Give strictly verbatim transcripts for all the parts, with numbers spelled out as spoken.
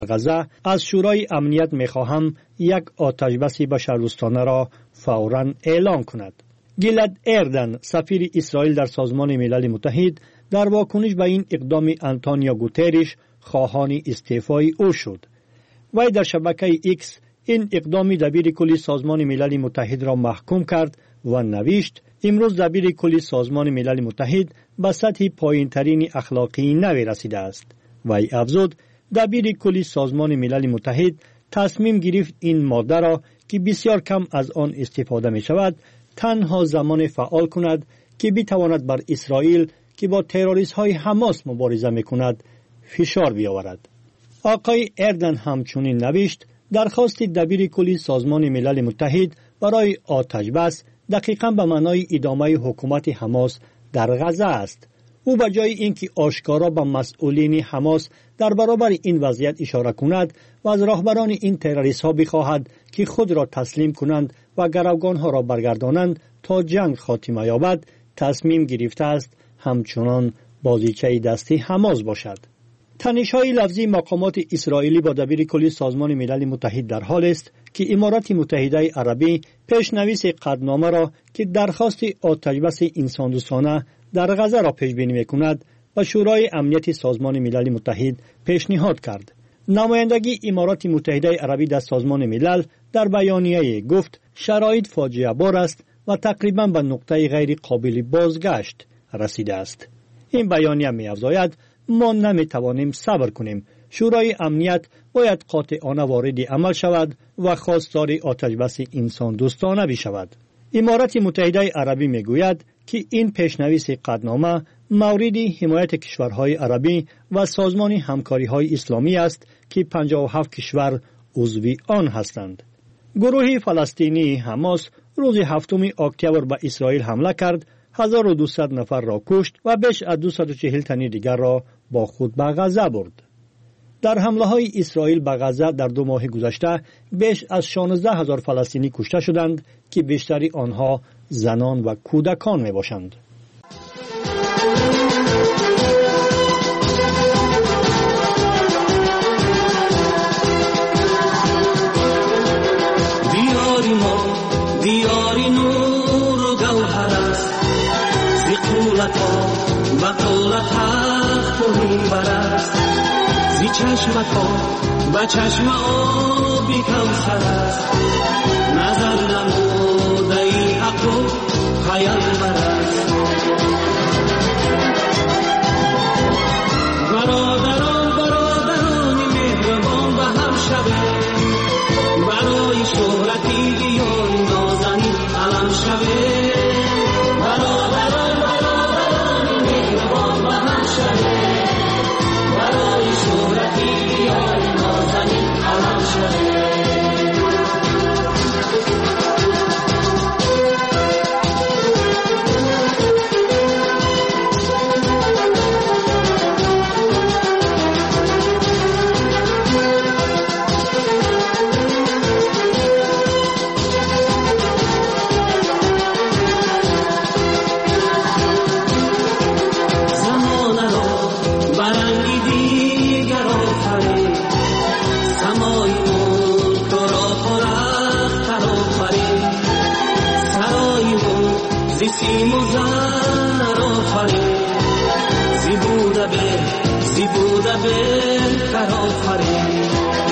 غزه از شورای امنیت می‌خواهم یک آتش بس بشردوستانه را فوراً اعلام کند. گیلد اردن سفیر اسرائیل در سازمان ملل متحد در واکنش به این اقدام آنتونیو گوترش خواهان استعفای او شد. وی در شبکه ایکس این اقدام دبیر کلی سازمان ملل متحد را محکوم کرد و نوشت امروز دبیر کلی سازمان ملل متحد به سطح پایین‌ترین اخلاقی نوی رسیده است. وی افزود دبیر کلی سازمان ملل متحد تصمیم گرفت این ماده را که بسیار کم از آن استفاده می شود تنها زمان فعال کند که بتواند بر اسرائیل که با تروریست های حماس مبارزه می کند فشار بیاورد. آقای اردن همچنین نوشت درخواست دبیر کلی سازمان ملل متحد برای آتش بس دقیقاً به معنای ادامه حکومت حماس در غزه است. او به جای اینکه آشکارا به مسئولین حماس در برابر این وضعیت اشاره کند و از راهبران این تروریست ها بخواهد که خود را تسلیم کنند و گروگان ها را برگردانند تا جنگ خاتمه یابد، تصمیم گرفته است همچنان بازیچه دستی حماس باشد. تنش‌های لفظی مقامات اسرائیلی با دبیر کلی سازمان ملل متحد در حال است که امارات متحده عربی پیشنویس قطعنامه را که درخواست آتش بس انسان‌دوستانه در غزه را پیش بینی می‌کند به شورای امنیت سازمان ملل متحد پیشنهاد کرد. نمایندگی امارات متحده عربی در سازمان ملل در بیانیه گفت شرایط فاجعه بار است و تقریباً به نقطه غیر قابل بازگشت رسیده است. این بیانیه می‌افزاید ما نمی‌توانیم صبر کنیم. شورای امنیت باید قاطعانه وارد عمل شود و خواستار آتش بس انسان دوستانه بشود. امارات متحده عربی میگوید که این پیشنویس قطعنامه مورد حمایت کشورهای عربی و سازمان همکاری‌های اسلامی است که پنجاه و هفت کشور عضو آن هستند. گروه فلسطینی حماس روز هفتم اکتبر به اسرائیل حمله کرد، هزار و دویست نفر را کشت و بیش از دویست و چهل تن دیگر را با خود به غزه برد. در حمله های اسرائیل به غزه در دو ماه گذشته بیش از شانزده هزار فلسطینی کشته شدند که بیشتری آنها زنان و کودکان می باشند. دیاری ما دیاری نور و گوهر است زی قولت ها و قولت حق و میبر است زی چشمت ها و چشم آبی کوثر است نظر نموده ای حق و پیامبر است برادران برادرانی مهربان به هم شوه برای شهرتی دیاری نازنین علم شوه برادران برادرانی مهربان به هم شوه برای شهرتی دیاری نازنین علم شوه سیم و زر آفرین زی بوده به زی بوده به تر آفرین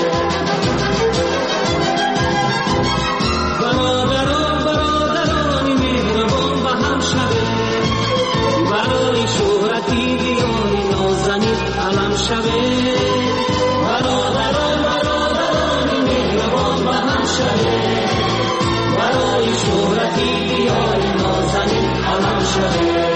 برادران برادرانی مهربان به هم شوه برای شهرتی دیاری نازنین علم شوه برادران برادرانی مهربان به هم شوه برای شهرتی دیاری نازنین علم شوه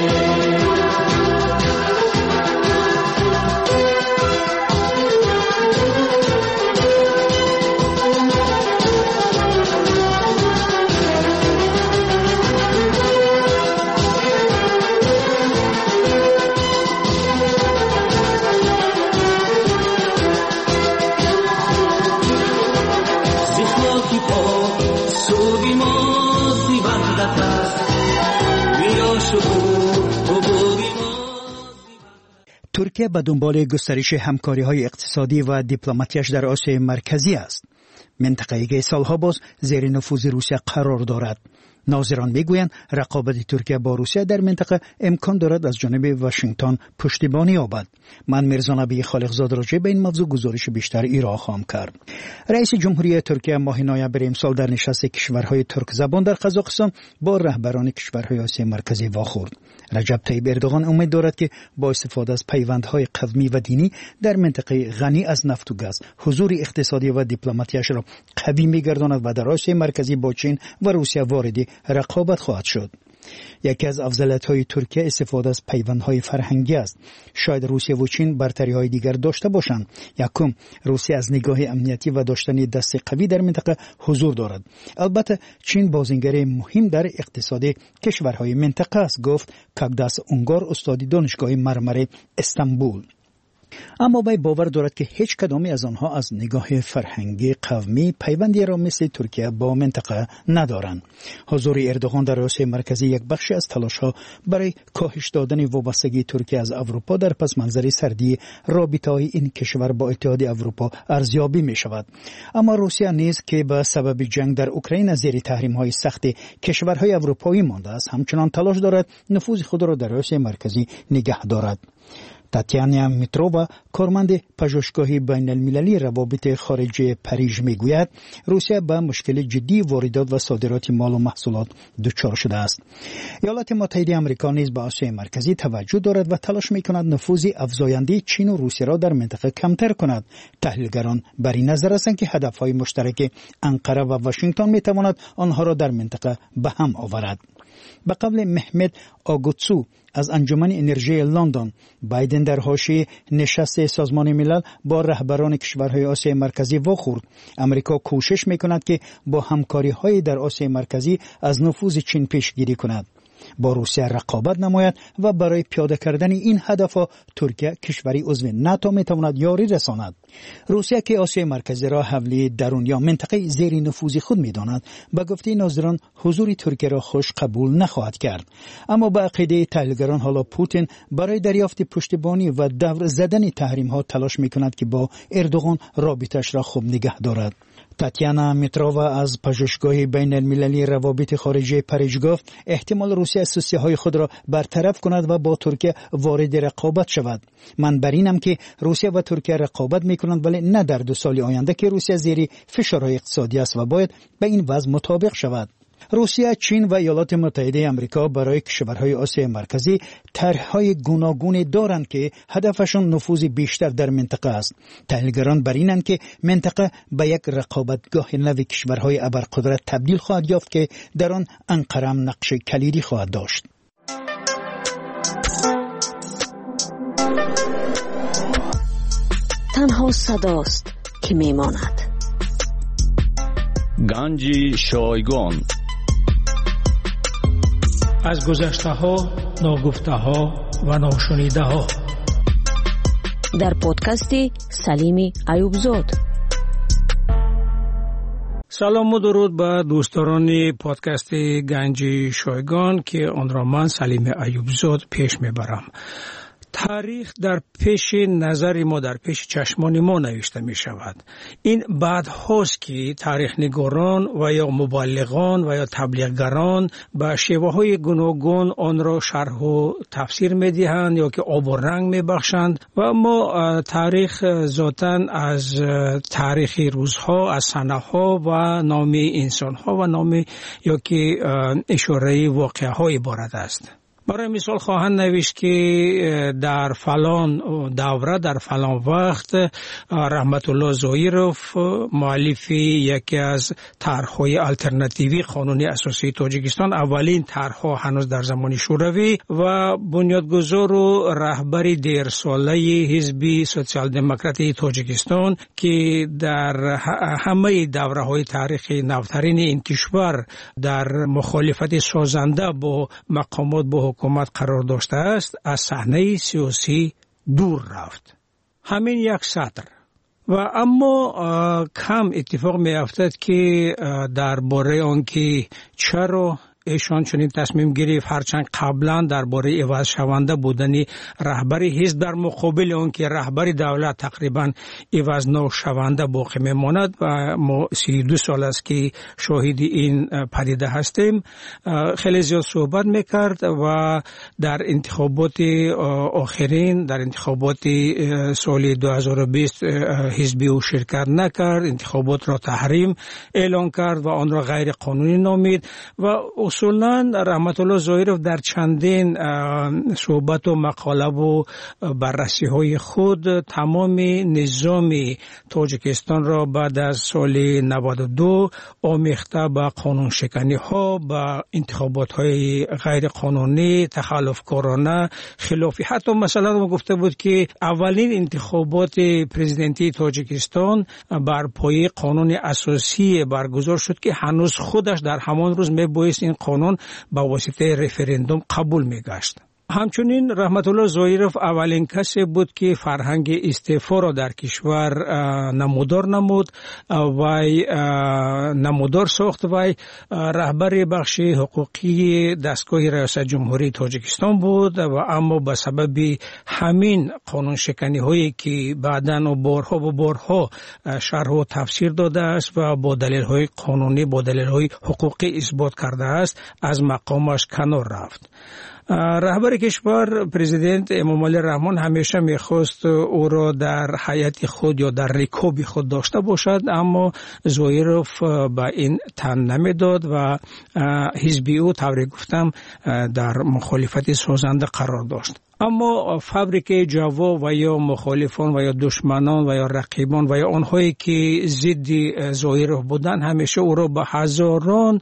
ترکیه به دنبال گسترش همکاری‌های اقتصادی و دیپلماتیش در آسیای مرکزی است. منطقه‌ای که سالها باز زیر نفوذ روسیه قرار دارد. ناظران میگویند رقابت ترکیه با روسیه در منطقه امکان دارد از جانب واشنگتن پشتیبانی یابد. من میرزا نبی خالقزاد راجع به این موضوع گزارش بیشتر ایرا خواهم کرد. رئیس جمهوری ترکیه ماه نوامبر امسال در نشست کشورهای ترک زبان در قزاقستان با رهبران کشورهای آسیای مرکزی واخورد. رجب طیب اردوغان امید دارد که با استفاده از پیوندهای قومی و دینی در منطقه غنی از نفت و گاز حضور اقتصادی و دیپلماتیش را قوی می‌گرداند و در آسیای مرکزی با چین و روسیه وارد رقابت خواهد شد. یکی از افضلیت‌های ترکیه استفاده از پیوندهای فرهنگی است. شاید روسیه و چین برتری‌های دیگر داشته باشند. یکم، روسیه از نگاه امنیتی و داشتن دست قوی در منطقه حضور دارد. البته چین بازیگر مهم در اقتصاد کشورهای منطقه است، گفت کاگداس اونگار استاد دانشگاه مرمر استانبول. اما وی باور دارد که هیچ کدامی از آنها از نگاه فرهنگی قومی پیوندی را مثل ترکیه با منطقه ندارند. حضور اردوغان در آسیای مرکزی یک بخشی از تلاش‌ها برای کاهش دادن وابستگی ترکیه از اروپا در پس منظر سردی رابطه‌های این کشور با اتحاد اروپا ارزیابی می‌شود. اما روسیه نیز که به سبب جنگ در اوکراین زیر تحریم‌های سخت کشورهای اروپایی مانده است، همچنان تلاش دارد نفوذ خود را در آسیای مرکزی نگه دارد. تاتیانا میترووا، کارمند پژوهشگاه بین المللی روابط خارجی پاریژ میگوید روسیه به مشکل جدی واردات و صادرات مال و محصولات دچار شده است. ایالات متحده آمریکا نیز به آسیای مرکزی توجه دارد و تلاش میکند نفوذ افزاینده چین و روسیه را در منطقه کمتر کند. تحلیلگران بر این نظر هستند که هدفهای مشترک انقره و واشنگتن میتواند آنها را در منطقه به هم آورد. به قول محمد آگوتسو از انجمن انرژی لندن، بایدن در حاشیه نشست سازمان ملل با رهبران کشورهای آسیای مرکزی واخورد. امریکا کوشش میکند که با همکاری‌های در آسیای مرکزی از نفوذ چین پیشگیری کند، با روسیه رقابت نماید و برای پیاده کردن این هدفها ترکیه کشوری عضو ناتو میتواند یاری رساند. روسیه که آسیای مرکزی را حولی درون یا منطقه زیر نفوذ خود میداند، به گفته ناظران حضور ترکیه را خوش قبول نخواهد کرد. اما به عقیده تحلیلگران حالا پوتین برای دریافت پشتیبانی و دور زدن تحریم ها تلاش میکند که با اردوغان رابطش را خوب نگه دارد. تاتیانا میترووا از پژوهشگاه بین المللی روابط خارجی پاریژ گفت احتمال روسیه اساسیه های خود را برطرف کند و با ترکیه وارد رقابت شود. من بر اینم که روسیه و ترکیه رقابت میکنند، ولی نه در دو سال آینده که روسیه زیر فشارهای اقتصادی است و باید به این وضع مطابق شود. روسیه، چین و ایالات متحده آمریکا برای کشورهای آسیای مرکزی طرح‌های گوناگون دارند که هدفشون نفوذ بیشتر در منطقه است. تحلیلگران بر اینند که منطقه به یک رقابتگاه نو کشورهای ابرقدرت تبدیل خواهد یافت که در آن انقره نقش کلیدی خواهد داشت. تنها صداست که میماند. گنج شایگان از گذشته ها، ناگفته ها و ناشنیده ها در پادکست سلیم ایوبزاد. سلام و درود به دوستان پادکست گنج شایگان که آن را من سلیم ایوبزاد پیش میبرم. تاریخ در پیش نظر ما، در پیش چشمان ما نوشته می شود. این بعد هاست که تاریخ نگاران و یا مبلغان و یا تبلیغگران به شیوه های گوناگون آن را شرح و تفسیر می دهند یا که آب و رنگ می بخشند و ما تاریخ ذاتاً از تاریخ روزها، از سنه ها و نام انسان ها و نام یا که اشاره واقعه های عبارت است. برای مثال خواهند نوشت که در فلان دوره، در فلان وقت رحمت الله زویروف، مؤلف یکی از طرح‌های الटरनेटिव्ی قانون اساسی تاجیکستان، اولین طرح‌ها هنوز در زمان شوروی و بنیادگذار و رهبر دیر ساله حزب سوسیال دموکراتی تاجیکستان که در همه دوره‌های تاریخی نوترین این کشور در مخالفت سازنده با مقامات با حکومت قرار داشته است، از صحنه سیاسی دور رفت. همین یک سطر. و اما کم اتفاق می افتد که در باره آنکه چرا ایشان چنین تصمیم گرفت، هرچند قبلا درباره عوض شونده بودن رهبر حزب در مقابل اون که رهبر دولت تقریبا عوض نشونده باقی میماند و ما سی و دو سال است که شاهد این پدیده هستیم. خیلی زیاد صحبت میکرد و در انتخابات آخرین در انتخابات سال دو هزار و بیست حزبی او شرکت نکرد، انتخابات را تحریم اعلان کرد و آن را غیر قانونی نامید و اصولا رحمت الله ظاهرов در چندین صحبت و مقاله و بررسی های خود تمام نظام تاجیکستان را بعد از سال نود و دو آمیخته به قانون شکنی ها، به انتخابات های غیر قانونی، تخلفکارانه، خلافی. حتی مثلا ما گفته بود که اولین انتخابات پرزیدنتی تاجیکستان بر پایه قانون اساسی برگزار شد که هنوز خودش در همان روز میبایست این قانون با واسطه رفراندوم قبول میگشت. همچنین رحمت الله ظاهرов اولین کسی بود که فرهنگ استعفا را در کشور نمودار نمود و نمودار ساخت و رهبر بخش حقوقی دستگاه ریاست جمهوری تاجیکستان بود و اما به سبب همین قانون شکنی هایی که بعداً و بارها و بارها شرح و تفسیر داده است و با دلیل های قانونی با دلیل های حقوقی اثبات کرده است از مقامش کنار رفت. رهبر کشور پرزیدنت امامعلی رحمان همیشه میخواست او را در هیئت خود یا در رکاب خود داشته باشد، اما ظاهرov به این تن نمیداد و حزبی او طوری گفتم در مخالفت سازنده قرار داشت. اما فبریک جوا و یا مخالفان و یا دشمنان و یا رقیبان و یا آنهایی که ضد ظاهرov بودند همیشه او را به هزاران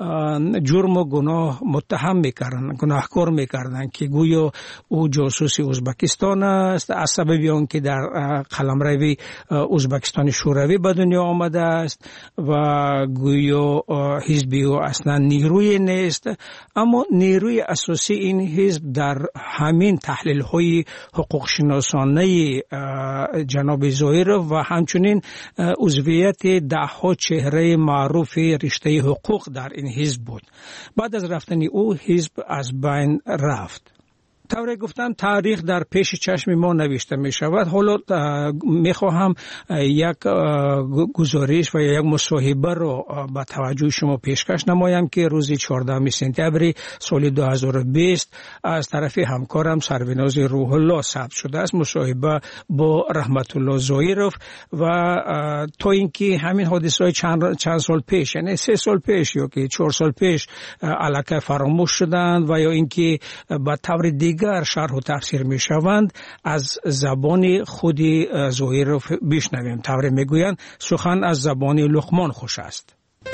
جرم و گناه متهم میکردن، گناهکار میکردن که گویا او جاسوس ازبکستان است از سبب آن که در قلمرو ازبکستان شوروی به دنیا آمده است و گویا حزبی او اصلا نیروی نیست. اما نیروی اساسی این حزب در همین تحلیل های حقوق شناسانه جناب ظاهرov و همچنین عضویت ده ها چهره معروف رشته حقوق در این حزب بود. بعد از رفتن او حزب از بین رفت. طوری گفتن تاریخ در پیش چشم ما نوشته می شود. حالا می خواهم یک گزارش و یک مصاحبه را با توجه شما پیشکش نمایم که روز چهاردهم سپتامبر سال دو هزار و بیست از طرف همکارم سروناز روح الله ثبت شده است. مصاحبه با رحمت الله ظاهرov و تا اینکه همین حادثه های چند, چند سال پیش یعنی سه سال پیش یا که چهار سال پیش الکی فراموش شدند و یا اینکه با طور دیگر شرح و تفسیر می شوند از زبان خود ظاهرov بشنویم. طوری می گویند سخن از زبان لقمان خوش است.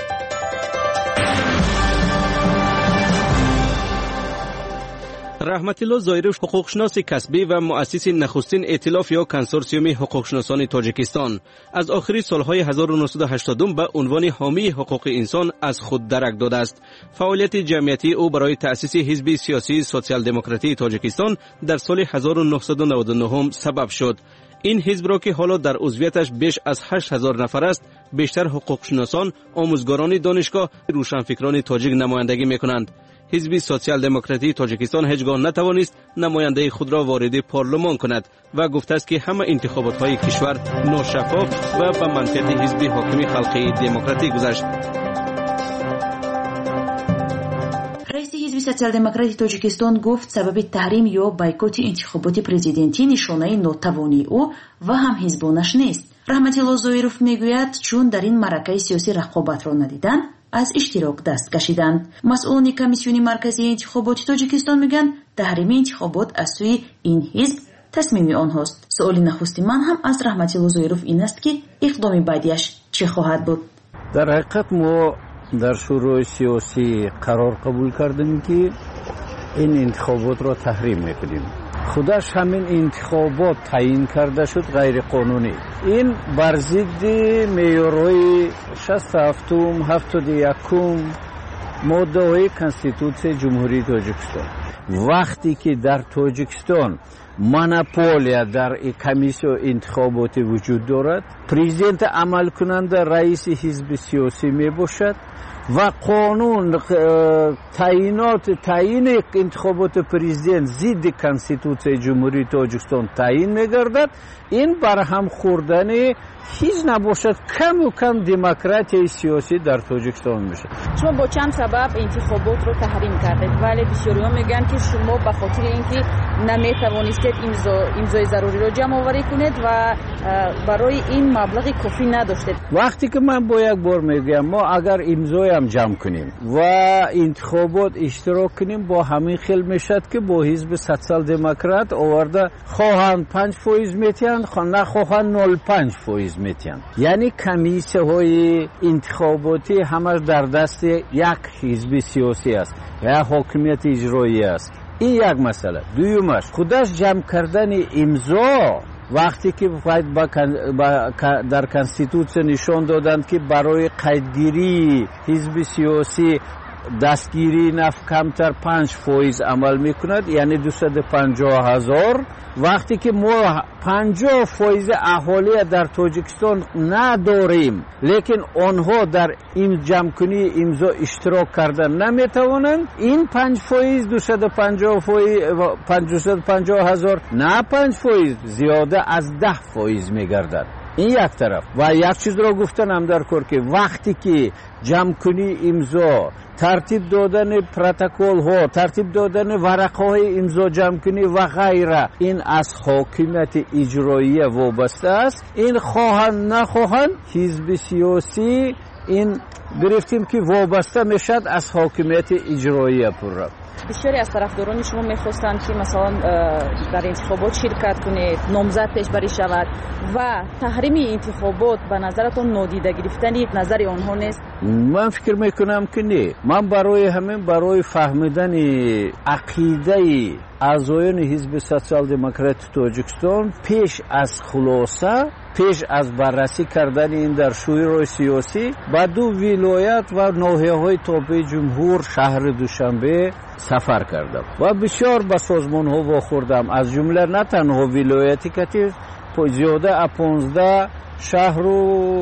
رحمت الله ظاهرov حقوقشناس کسبی و مؤسس نخستین ائتلاف یا کنسورسیوم حقوقشناسان تاجیکستان از آخر سالهای هزار و نهصد و هشتاد به عنوان حامی حقوق انسان از خود درک داده است. فعالیت جمعیتی او برای تأسیس حزب سیاسی سوسیال دموکراتی تاجیکستان در سال هزار و نهصد و نود و نه سبب شد. این حزب را که حالا در عضویتش بیش از هشت هزار نفر است، بیشتر حقوقشناسان، آموزگاران دانشگاه، روشنفکران تاجیک نمایندگی می‌کنند. حزب سوسیال دموکراتی تاجیکستان هیچگاه نتوانست نماینده خود را وارد پارلمان کند و گفته است که همه انتخابات های کشور ناشفاف و به منفعت حزب حاکم خلقی دموکراتی گذشت. رئیس حزب سوسیال دموکراتی تاجیکستان گفت سبب تحریم یا بایکوت انتخابات پرزیدنتی نشانه ناتوانی او و هم حزبانش نیست. رحمت الله ظاهرov میگوید چون در این معرکه سیاسی رقابت را ندیدن از اشتراک دست کشیدند. مسئولان کمیسیون مرکزی انتخابات تاجیکستان میگن تحریم انتخابات از سوی این حزب تصمیم آنهاست. سوال نخستی من هم از رحمت الله ظاهرov این است که اقدام بعدیش چه خواهد بود؟ در حقیقت ما در شورای سیاسی قرار قبول کردیم که این انتخابات را تحریم میکنیم. خودش همین انتخابات تعیین کرده شد غیر قانونی. این بر ضد معیارهای شصت و هفت هفتاد و یک ماده های کنستیتوسیون جمهوری تاجیکستان. وقتی که در تاجیکستان монополия дар комиссия интихоботи вуҷуд дорад. Президент амалкунанда раиси ҳизби сиёсӣ мебошад ва қонун таъинот таъини интихоботи президент зидди конститутсияи ҷумҳурии тоҷикистон таъин мегардад. ин барҳам хӯрдани ҳиз набошад каму кам демократияи сиёсӣ дар тоҷикистон мешад. шумо бо чанд сабаб интихоботро таҳрим кардед, вале бисёриҳо мегӯянд ки шумо ба хотири ин ки наметавонистед имзо имзои заруриро ҷамъоварӣ кунед ва барои ин маблағи кофӣ надоштед. вақте ки ман бо як бор мегӯям, мо агар имзоям ҷамъ кунем ва интихобот иштирок кунем, бо ҳамин хел мешад ки бо ҳизби социал-демократ оварда хоҳанд панҷ фоиз метиҳанд, нахоҳанд нол панҷ фоиз метиҳанд. яъне комиссияҳои интихоботӣ ҳамаш дар дасти як ҳизби сиёсӣ аст, як ҳокимияти иҷроӣ аст. ин як масъала. дуюмаш, худаш ҷамъ кардани имзо вақте ки дар конститутсия нишон доданд ки барои қайдгирии ҳизби сиёсӣ дастгирии нафт камтар панҷ фоиз амал мекунад, яъне дусаду панҷоҳ ҳазор. вақте ки мо панҷоҳ фоизи аҳолия дар тоҷикистон надорем, лекин онҳо дар ин ҷамъкунии имзо иштирок карда наметавонанд, ин панҷ фоиз дусаду панҷоҳ ҳазор на панҷ фоиз зиёда аз даҳ фоиз мегардад. ин як тараф. ва як чизро гуфтанам дар кор ки вақте ки ҷамъкунии имзо, тартиб додани протоколҳо, тартиб додани варақаҳои имзо ҷамъкунӣ ва ғайра, ин аз ҳокимияти иҷроия вобаста аст. ин хоҳанд нахоҳанд ҳизби сиёсӣ ин гирифтем ки вобаста мешад аз ҳокимияти иҷроия пурра. бисёре аз тарафдорони шумо мехостанд ки масалан дар интихобот ширкат кунед, номзад пешбарӣ шавад ва таҳрими интихобот ба назаратон нодида гирифтани назари онҳо нест? ман фикр мекунам ки не. ман барои ҳамин барои фаҳмидани ақидаи аъзоёни ҳизби социал-демократи тоҷикистон пеш аз хулоса, пеш аз баррасӣ кардани ин дар шӯрои сиёсӣ ба ду вилоят ва ноҳияҳои тобеи ҷумҳур шаҳри Душанбе сафар кардам ва бисёр ба созмонҳо вохӯрдам. аз ҷумла на танҳо вилояти кати зиёда аз понздаҳ шаҳру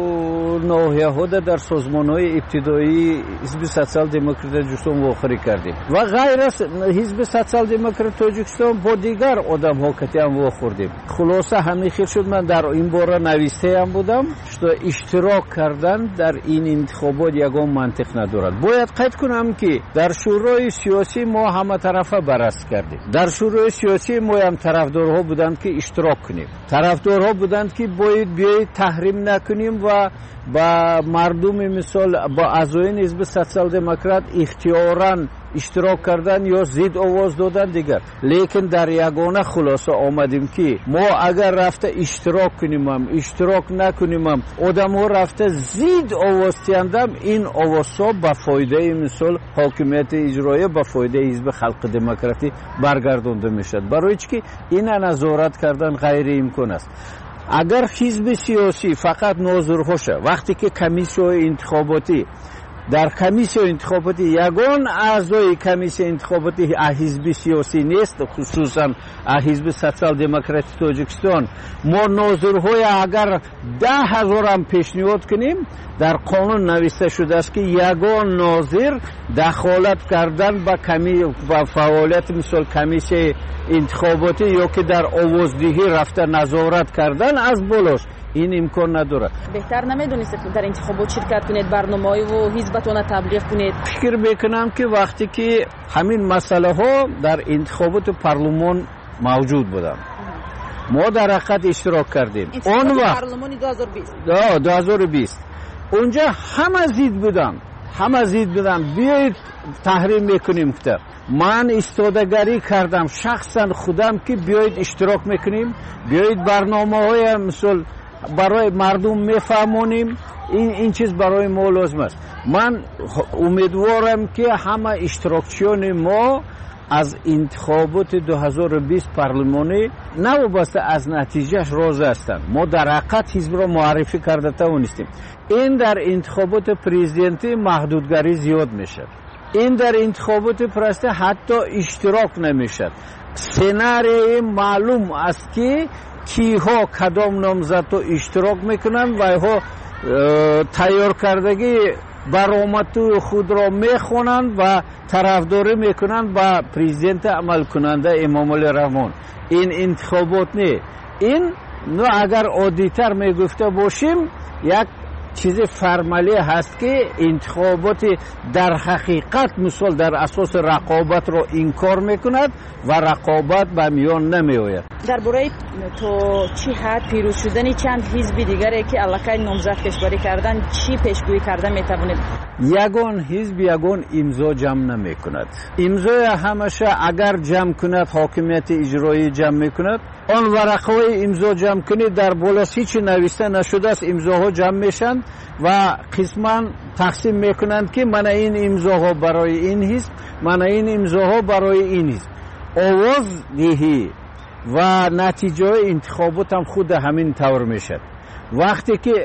ноҳияҳода дар созмонҳои ибтидоии ҳизби социал-демократи тоҷикистон вохӯрӣ кардем ва ғайр аз ҳизби социал-демократи тоҷикистон бо дигар одамҳо катиам вохӯрдем. хулоса ҳамин хел шуд. ман дар ин бора навистаам будам, что иштирок кардан дар ин интихобот ягон мантиқ надорад. бояд қайд кунам ки дар шӯрои сиёсӣ мо ҳаматарафа баррасӣ кардем. дар шӯрои сиёсӣ моям тарафдорҳо буданд ки иштирок кунем, тарафдорҳо буданд ки бояд биёед таҳрим накунем ва ба мардуми мисол ба аъзоёни ҳизби социал-демократ ихтиёран иштирок кардан ё зид овоз додан дигар. лекин дар ягона хулоса омадем ки мо агар рафта иштирок кунемам, иштирок накунемам, одамҳо рафта зид овоз тиҳандам, ин овозҳо ба фоидаи мисол ҳокимияти иҷроия, ба фоидаи ҳизби халқи демократӣ баргардонда мешавад. барои чӣ ки ина назорат кардан ғайриимкон аст. агар ҳизби сиёсӣ фақат нозирҳоша, вақте ки комиссияҳои интихоботӣ дар комиссияи интихоботӣ ягон аъзои комиссияи интихоботӣ аз ҳизби сиёсӣ нест, хусусан аз ҳизби социал-демократи тоҷикистон, мо нозирҳои агар даҳ ҳазорам пешниҳод кунем, дар қонун нависта шудааст ки ягон нозир дахолат кардан ба ба фаъолияти мисол комиссияи интихоботӣ ё ки дар овоздиҳӣ рафта назорат кардан аз болош ин имкон надорад. беҳтар намедонистед дар интихобот ширкат кунед, барномаҳои ҳизбатона таблиғ кунед? фикр мекунам ки вақте ки ҳамин масъалаҳо дар интихоботи парлумон мавҷуд буданд, мо дар ҳақиқат иштирок кардем. он вақт парлумони ду ҳазору бист онҷа ҳама зид буданд, ҳама зид буданд. биёед таҳрим мекунем кута. ман истодагарӣ кардам шахсан худам ки биёед иштирок мекунем, биёед барномаҳои мисол барои мардум мефаҳмонем. ин ин чиз барои мо лозим аст. ман умедворам ки ҳама иштирокчиёни мо аз интихоботи ду ҳазору бист парлумонӣ навобаста аз натиҷааш розӣ ҳастанд. мо дар ҳақиқат ҳизбро муаррифӣ карда тавонистем. ин дар интихоботи президентӣ маҳдудгарӣ зиёд мешавад. ин дар интихоботи президентӣ ҳатто иштирок намешавад. سناریوی معلوم است که کیها کدام نامزد اشتراک میکنند و ها تیار کردگی برآمد خود را میخوانند و طرفداری میکنند با پرزیدنت عمل کننده امام علی رحمان. این انتخابات نه، این نو اگر آدیتر میگفته باشیم یک چیز فرمالی هست که انتخابات در حقیقت مثال در اساس رقابت را انکار میکند و رقابت به میان نمیآید. درباره تو چی حد پیروز شدن چند حزب دیگری که علاقه نامزد کشوری کردن چی پیشگویی کرده میتوانید؟ یگان حزب یگان امضا جمع نمیکند. امضای همیشه اگر جمع کند حاکمیت اجرایی جمع میکند. آن ورقهای امضا جمع کنید در بالا هیچ نوشته نشده است، امضاها جمع میشن و قسما تقسیم میکنند که من این امضاها برای این حزب، من این امضاها برای این حزب. آواز دهی و نتیجه انتخابات هم خود همین طور میشد. وقتی که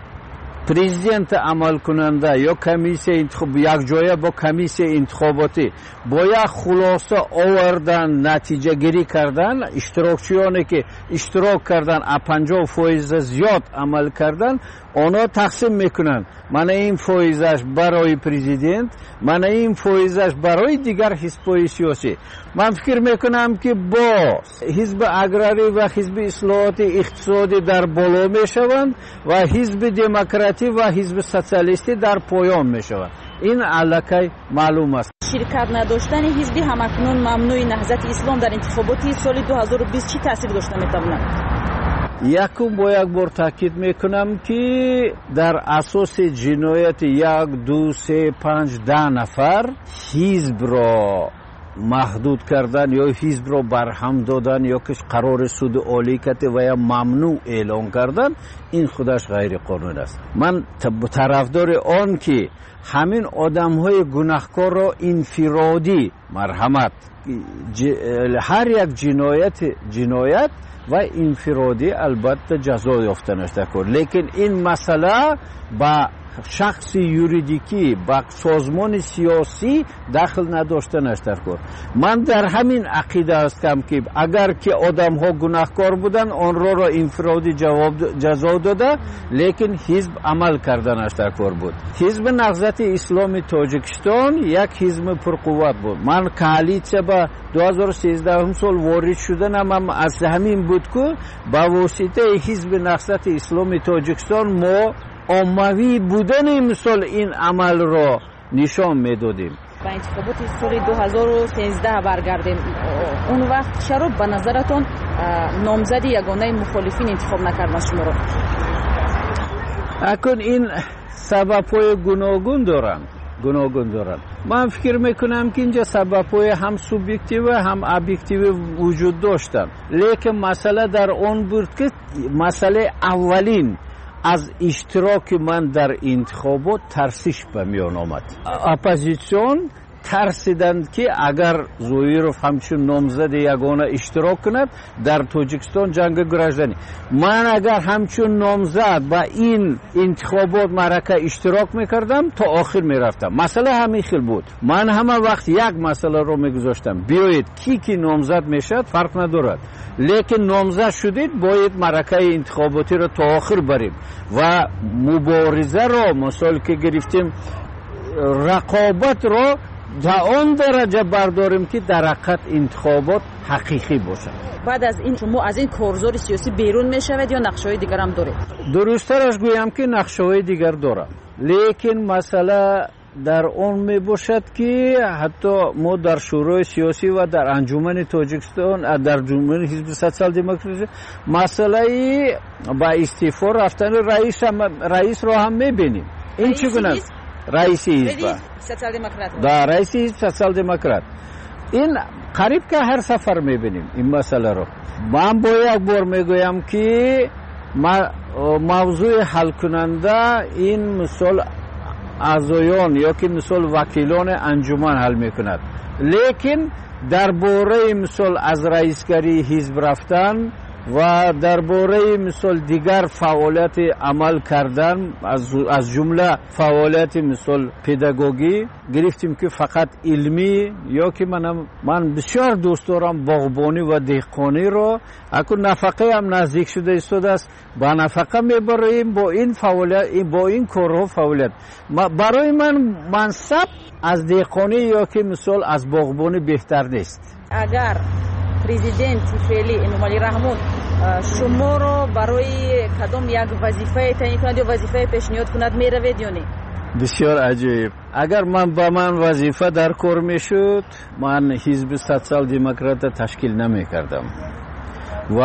پرزیدنت عمل کننده یا کمیسیون انتخاب یک جای با کمیسیون انتخاباتی با یک خلاصه آوردن نتیجه گیری کردن، اشتراکچیانی که اشتراک کردن پنجاه فایز زیاد عمل کردن آنها تقسیم میکنن. من این فایزش برای پرزیدنت، من این فایزش برای دیگر حزب‌های سیاسی. من فکر میکنم که با حزب اگراری و حزب اصلاحات اقتصادی در بالا میشوند و حزب دموکراتی و حزب سوسیالیستی در پایان میشوند. این علاقه معلوم است. شرکت نداشتن حزبی همکنون ممنوع نهضت اسلام در انتخابات سال دو هزار و بیست چی تاثیر داشته میتواند؟ یکم با یک بار تاکید میکنم که در اساس جنایت یک دو سه پنج ده نفر حزب را محدود کردن یا حزب را برهم دادن یا که قرار سود عالی کرده و یا ممنوع اعلان کردن، این خودش غیر قانونی است. من طرفدار آن که همین آدم های گناهکار را انفرادی مرحمت، هر یک جنایت جنایت و انفرادی البته جزا یافتن است کن، لیکن این مسئله با شخص یوریدیکی با سازمان سیاسی دخل نداشته نشتر کن. من در همین عقیده هستم که اگر که آدم ها گناهکار بودن آن را را انفرادی جواب جزا داده، لیکن حزب عمل کردن نشتر کن بود. حزب نهضت اسلامی تاجیکستان یک حزب پرقوت بود. من کالیسیا با دو هزار و سیزده سال وارد شدنم هم از همین بود که با واسطه حزب نهضت اسلامی تاجیکستان ما عمومی بودن مثل این عمل را نشان میدادیم. با انتخابات سال دو هزار و سیزده برگردیم. اون وقت چرا به نظرتون نامزد یگانه مخالفین انتخاب نکردن شما رو؟ اکنون این سبب‌های گوناگون دارند. گوناگون دارند. من فکر میکنم که اینجا سبب‌های هم سوبژکتیو هم ابجکتیو وجود داشتند. لیکن مسئله در اون بود که مسئله اولین از اشتراک من در انتخابات ترسیش به میان آمد. اپوزیسیون ترسیدند که اگر زویروف همچون نامزد یگانه اشتراک کند در تاجیکستان جنگ گرجدنی، من اگر همچون نامزد با این انتخابات معرکه اشتراک میکردم تا آخر میرفتم. مسئله همین خیل بود. من همه وقت یک مسئله رو میگذاشتم، بیایید کی کی نامزد میشد فرق ندارد، لیکن نامزد شدید باید معرکه انتخاباتی رو تا آخر بریم و مبارزه رو مثال که گرفتیم رقابت رو در آن درجه برداریم که در حقیقت انتخابات حقیقی باشد. بعد از این شما از این کارزار سیاسی بیرون میشوید یا نقشه‌های دیگر هم دارید؟ درست‌ترش گویم که نقشه‌های دیگر دارم، لیکن مسئله در اون می باشد که حتی ما در شورای سیاسی و در انجمن تاجیکستان در انجمن حزب سوسیال دموکراسی مسئله با استعفا رفتن رئیس رئیس را هم می‌بینیم. این چگونه است؟ رئیس حزب سوسیال دموکرات در رئیس حزب سوسیال دموکرات این قریب که هر سفر می‌بینیم این مسئله رو. من با یک بار میگویم که موضوع حل کننده این مثال اعضایان یا که مثال وکیلان انجمن حل میکند، لیکن درباره مثال از رئیسگری حزب رفتن و درباره مثال دیگر فعالیت عمل کردن از از جمله فعالیت مثال پداگوژی گرفتیم که فقط علمی یا که من من بسیار دوست دارم باغبانی و دهقانی رو اگه نفقه هم نزدیک شده ایستاده است با نفقه میبریم با این فعالیت با این کارها فعالیت برای من منصب از دهقانی یا که مثال از باغبانی بهتر نیست. اگر پرزیدنت فعلی امامعلی رحمون شما رو برای کدام یک وظیفه تعیین کند یا وظیفه پیشنهاد کند میروید یا نه؟ بسیار عجیب. اگر من با من وظیفه در کار میشد من حزب سوسیال دموکرات تشکیل نمی کردم و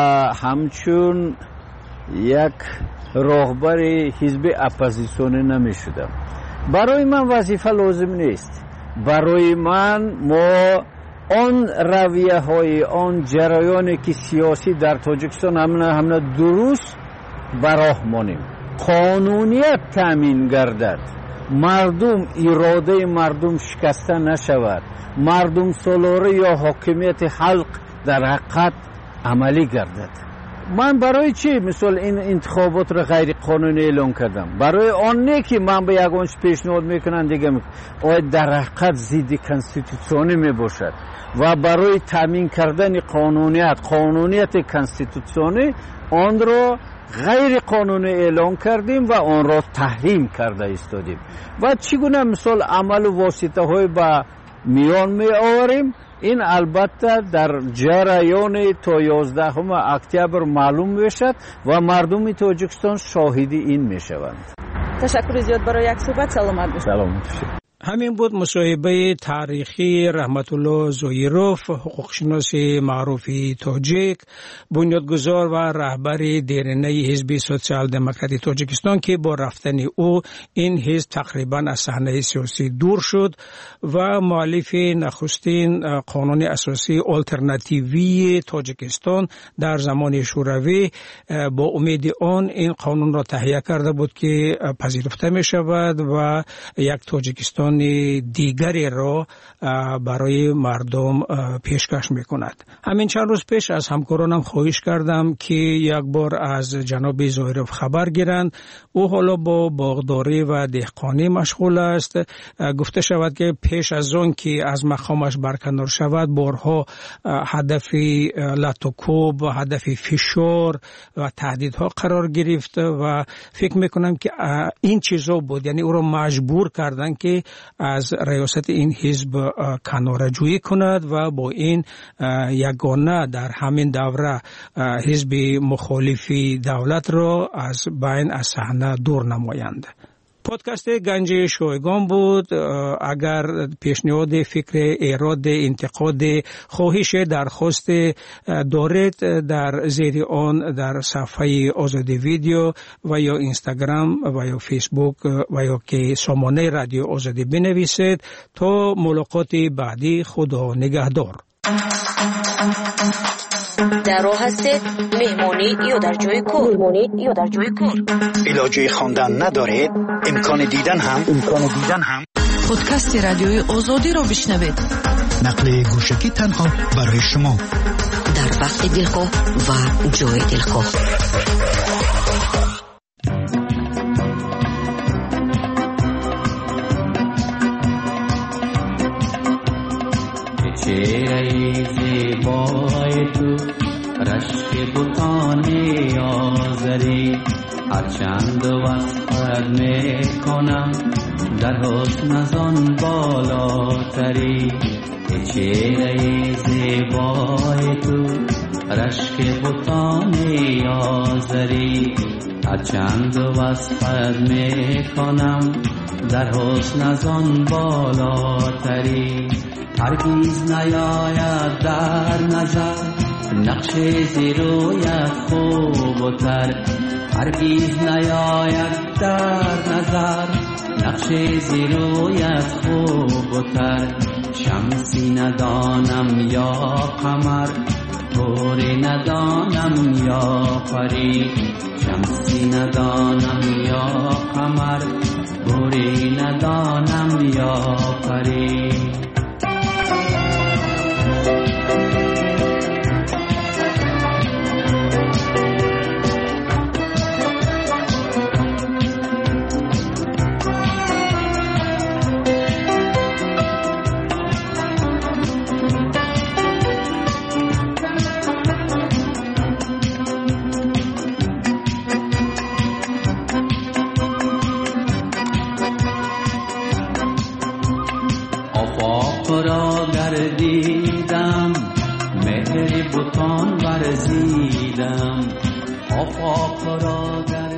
همچون یک راهبر حزب اپوزیسیونی نمی شدم. برای من وظیفه لازم نیست. برای من ما آن رویه های آن جریانی که سیاسی در تاجیکستان همنا همنا درست براه مانیم قانونیت تامین گردد مردم اراده مردم شکسته نشود مردم سالاره یا حاکمیت حلق در حقیقت عملی گردد. من برای چی مثلا این انتخابات را غیر قانونی اعلام کردم؟ برای آن نه که من به یگانش پیشنهاد میکنم دیگه میکنم آیا در حقیقت ضد کانستیتوسیونی میباشد و برای تامین کردن قانونیت قانونیت کانستیتوسیونی آن را غیر قانونی اعلام کردیم و آن را تحریم کرده ایستادیم و چگونه مثال عمل و واسطه های به میان می آوریم. این البته در جریان تا یازدهم اکتبر معلوم میشد و مردم تاجیکستان شاهدی این میشوند. تشکر زیاد برای یک صحبت. سلامت باشید. سلامت باشید. همین بود مصاحبه تاریخی رحمت الله زویروف، حقوقشناس معروفی تاجیک، بنیادگذار و رهبر دیرینه حزب سوسیال دموکراتی تاجیکستان که با رفتن او این حزب تقریبا از صحنه سیاسی دور شد و مؤلف نخستین قانون اساسی آلترناتیوی تاجیکستان در زمان شوروی با امید آن این قانون را تهیه کرده بود که پذیرفته می شود و یک تاجیکستان دیگری را برای مردم پیشکش میکند. همین چند روز پیش از همکارانم خواهش کردم که یک بار از جناب زویروف خبر گیرند. او حالا با باغداری و دهقانی مشغول است. گفته شود که پیش از آن که از مقامش برکنار شود بارها هدف لطوکوب و هدف فشار و تهدیدها قرار گرفت و فکر میکنم که این چیزا بود، یعنی او را مجبور کردن که از ریاست این حزب کناره‌جویی کند و با این یگانه در همین دوره حزب مخالف دولت را از بین از صحنه دور نمایند. پادکست گنج شایگان بود. اگر پیشنهاد، فکر، ایراد، انتقاد، خواهش، درخواست دارید در زیر آن در صفحه آزادی ویدیو و یا اینستاگرام و یا فیسبوک و یا که سامانه رادیو آزادی بنویسید. تا ملاقات بعدی، خدا نگهدار. در راه هستید مهمانی یا در جای کار مهمانی یا در جای کار علاجه خواندن ندارید؟ امکان دیدن هم امکان دیدن هم پادکست رادیوی آزادی را بشنوید. نقل گوشکی تنها برای شما در وقت دلخواه و جای دلخواه. چهره زیبای تو رشک بوتانی آزری هرچند وصفت میکنم در حسن از آن بالاتری. چهره زیبای تو رشک بوتانی آزری هرچند وصفت میکنم در حسن از آن بالاتری. هرگز نیاید در نظر نقش زیرویت خوب و تر. هرگز نیاید در نظر نقش زیرویت خوب و تر. شمسی ندانم یا قمر طوری ندانم یا پری. شمسی ندانم یا قمر طوری ندانم یا پری. آفاق را گردیدم، مهر بتان ورزیدم، آفاق را گردیدم.